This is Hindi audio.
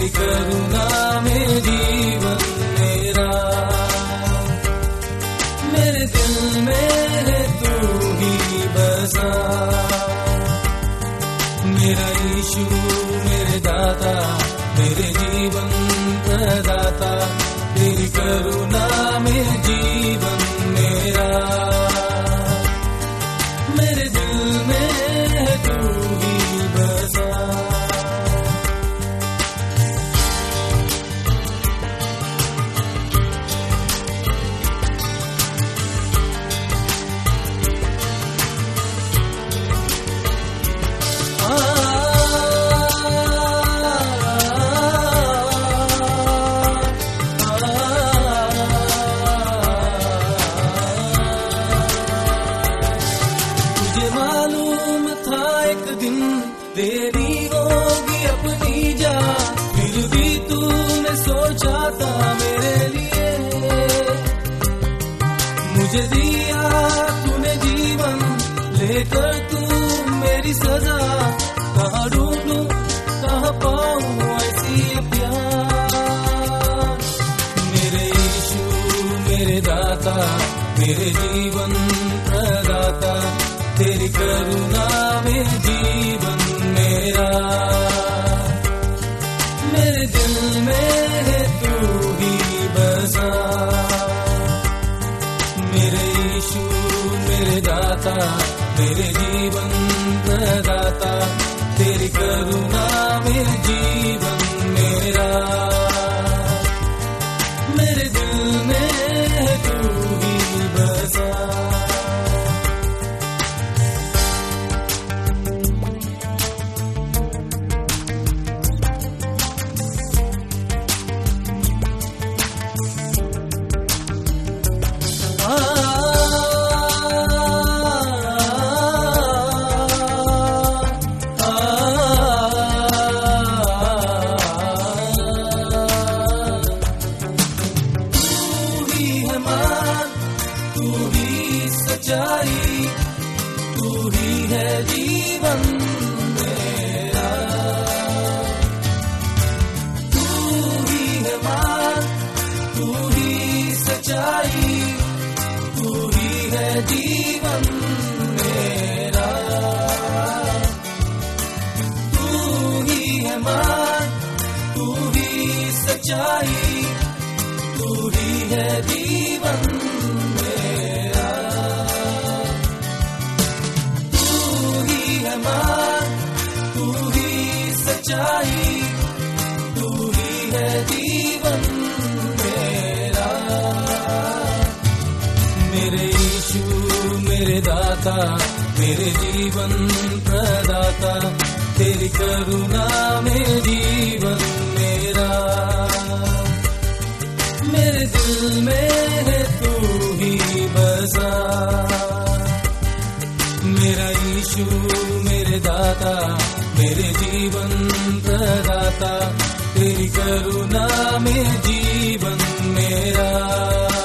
तेरी करुणा में जीवन मेरा। मेरे दिल में है तू ही बसा, मेरा यीशु मेरे दाता, मेरे जीवन प्रदाता, तेरी करुणा में जीवन मेरा। मेरे दिल में है तू ही बसा। तेरी होगी अपनी जा, फिर भी तूने सोचा था मेरे लिए। मुझे दिया तूने जीवन, लेकर तू मेरी सजा। कहाँ ढूंढूं कहाँ पाऊं ऐसी प्यार। मेरे यीशु मेरे दाता, मेरे जीवन प्रदाता, तेरी करुणा में जीवन मेरा। मेरे दिल में है तू ही बसा, मेरे यीशु मेरे दाता, मेरे जीवन प्रदाता, तेरी करुणा में जीवन मेरा। मेरे दिल में है तू ही बसा। तू ही है जीवन मेरा। तू ही है मान, तू ही सच्चाई, तू ही है जीवन मेरा। तू ही है मान, तू ही सच्चाई, तू ही है जीवन मेरा। तू ही सच्चाई, तू ही है जीवन मेरा। मेरे यीशु मेरे दाता, मेरे जीवन प्रदाता, तेरी करुणा में जीवन मेरा। मेरे दिल में है तू ही बसा, मेरा यीशु मेरे दाता, मेरे जीवन प्रदाता, तेरी करुणा में जीवन मेरा।